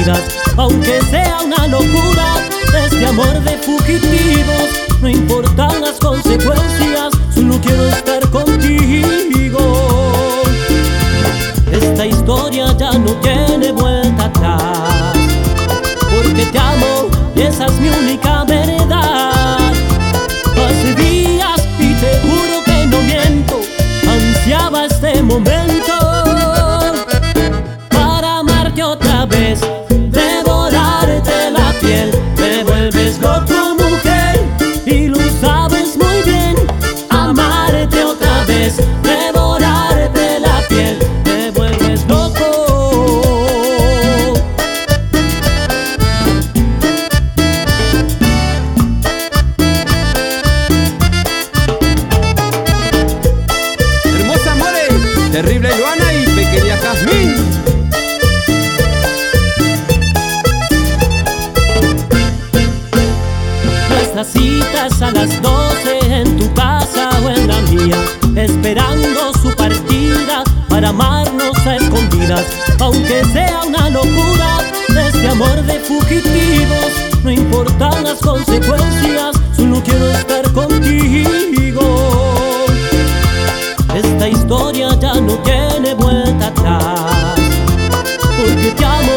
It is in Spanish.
escondidas. Aunque sea una locura, este amor de fugitivos, no importan las consecuencias, solo quiero estar contigo. Esta historia ya no tiene vuelta atrás, porque te amo y esa es mi única verdad. Hace días y te juro que no miento, ansiaba este momento para amarte otra vez, devorarte la piel. Me vuelves loco, mujer, y lo sabes muy bien. Amarte otra vez, devorarte la piel, me vuelves loco. Hermosa More, terrible Luana y pequeña Jazmín. Nuestras citas a las 12 en tu casa o en la mía, esperando su partida para amarnos a escondidas. Aunque sea una locura, este amor de fugitivos, no importan las consecuencias, solo quiero estar contigo. Esta historia ya no tiene vuelta atrás, porque te amo